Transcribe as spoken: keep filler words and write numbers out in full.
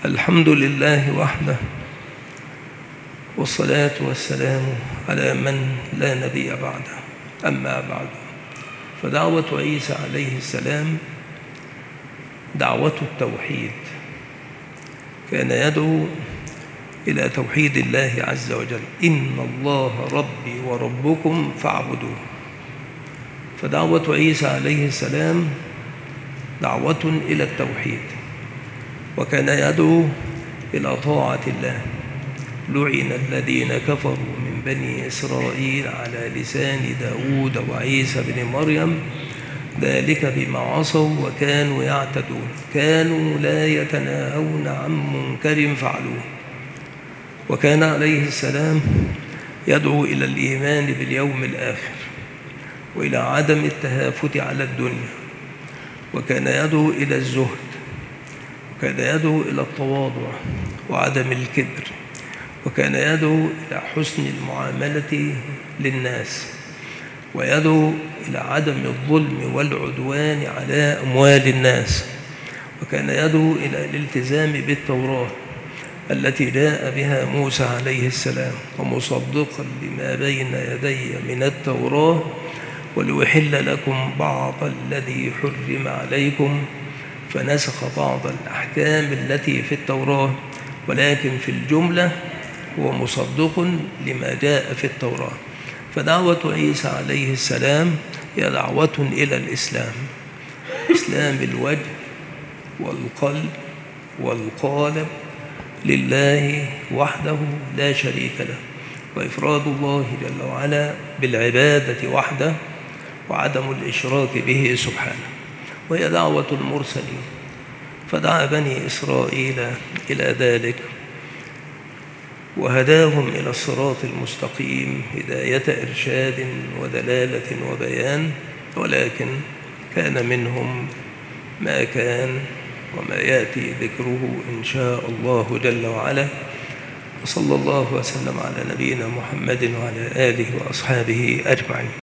الحمد لله وحده، والصلاة والسلام على من لا نبي بعده. أما بعد، فدعوة عيسى عليه السلام دعوة التوحيد، كان يدعو إلى توحيد الله عز وجل. إن الله ربي وربكم فاعبدوه. فدعوة عيسى عليه السلام دعوة إلى التوحيد، وكان يدعو إلى طاعة الله. لعن الذين كفروا من بني إسرائيل على لسان داود وعيسى بن مريم، ذلك بما عصوا وكانوا يعتدون، كانوا لا يتناهون عن منكر فعلوه. وكان عليه السلام يدعو إلى الإيمان باليوم الآخر، وإلى عدم التهافت على الدنيا، وكان يدعو إلى الزهد، وكان يدعو إلى التواضع وعدم الكبر، وكان يدعو إلى حسن المعاملة للناس، ويدعو إلى عدم الظلم والعدوان على أموال الناس، وكان يدعو إلى الالتزام بالتوراة التي جاء بها موسى عليه السلام، ومصدقا لما بين يدي من التوراة، ولأحل لكم بعض الذي حرم عليكم، فنسخ بعض الأحكام التي في التوراة، ولكن في الجملة هو مصدق لما جاء في التوراة. فدعوة عيسى عليه السلام هي دعوة إلى الإسلام، إسلام الوجه والقلب والقالب لله وحده لا شريك له، وإفراد الله جل وعلا بالعبادة وحده، وعدم الإشراك به سبحانه. وهي دعوة المرسلين، فدعا بني إسرائيل إلى ذلك، وهداهم إلى الصراط المستقيم هداية إرشاد ودلالة وبيان، ولكن كان منهم ما كان، وما يأتي ذكره إن شاء الله جل وعلا. وصلى الله وسلم على نبينا محمد وعلى آله وأصحابه أجمعين.